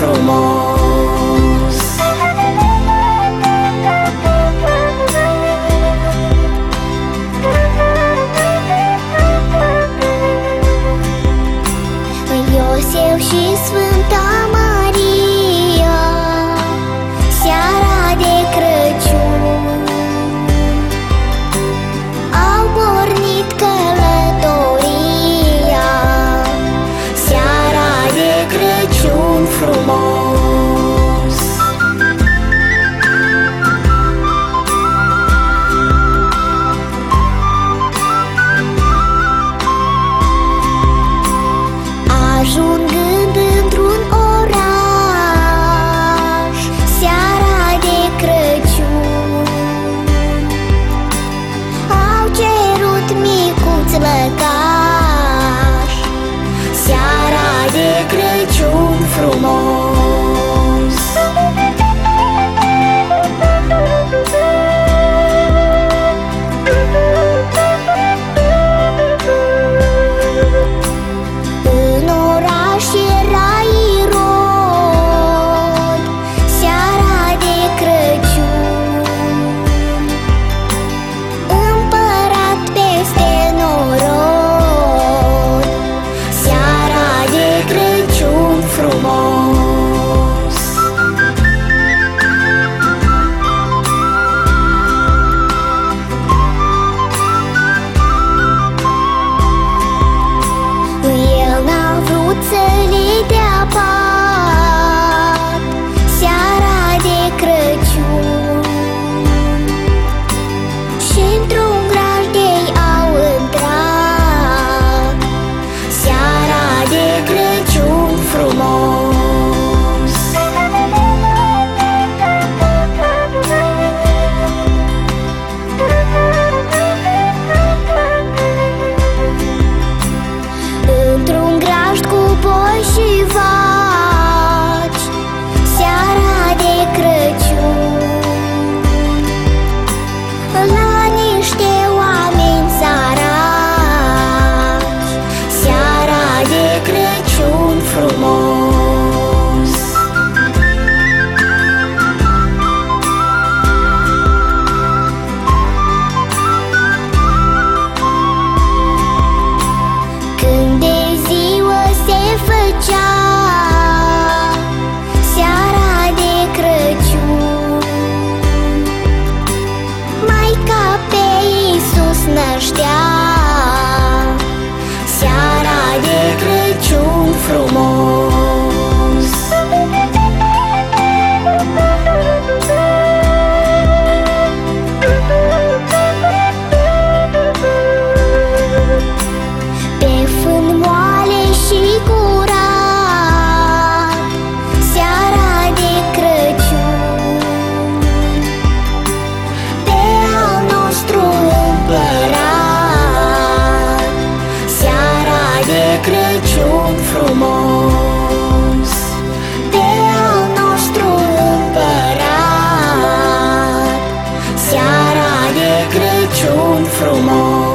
frumos. Iosif și Sfânta Maria, seara de Crăciun, au pornit călătoria, seara de Crăciun frumos. Ajungând într-un oraș, seara de Crăciun, au cerut micuț lăcaș, seara de Crăciun frumos. În oraș era Irod, seara de Crăciun, împărat peste norod, seara de Crăciun frumos. El n-a vrut să le dea pat, seara de Crăciun, și într-un grajdei au intrat, seara de Crăciun frumos. Într-un grajd cu boi și vaci, seara de Crăciun, la niște oameni săraci, seara de Crăciun frumos. Când de ziua se făcea, seara de Crăciun, Maica pe Iisus năștea, seara de Crăciun frumos. Pe fân moale și curat, seara de Crăciun, pe al nostru împărat, seara de Crăciun frumos. Pe al nostru împărat, seara de Crăciun frumos.